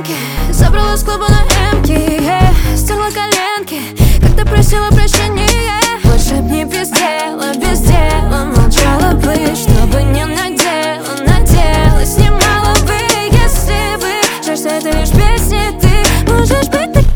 коленки, забрала с клуба на эмки, стерла коленки, когда просила прощения. Лучше б не без дела, молчала бы, чтобы не надела, снимала бы, если бы. Жаль, что это лишь песни, ты можешь быть таким.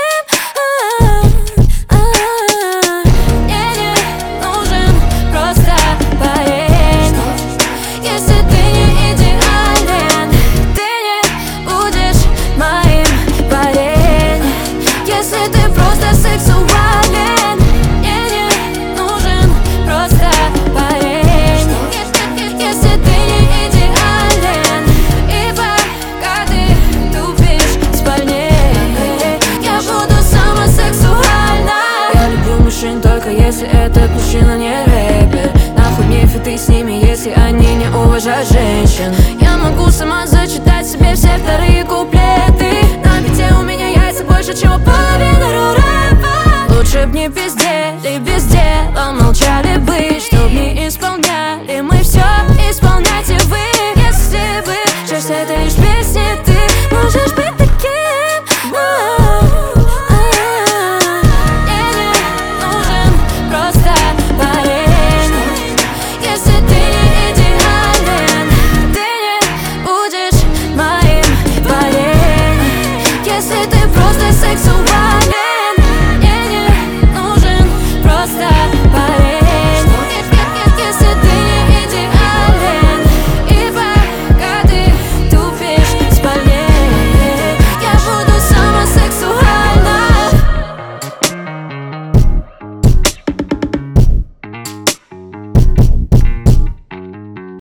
Мне не нужен просто парень. Если ты не идеален, ты не будешь моим парень. Если ты просто сексуален, мне не нужен просто парень. Если ты не идеален, и пока ты тупишь в спальне, я буду сама сексуальна. Я люблю мужчин только если этот мужчина не рэпер. Нахуй мне фиты с ними, если они не уважают женщин. Я могу сама зачитать себе все вторые куплеты. На бите у меня яйца больше, чем у половины рэпа. Лучше б не пиздец.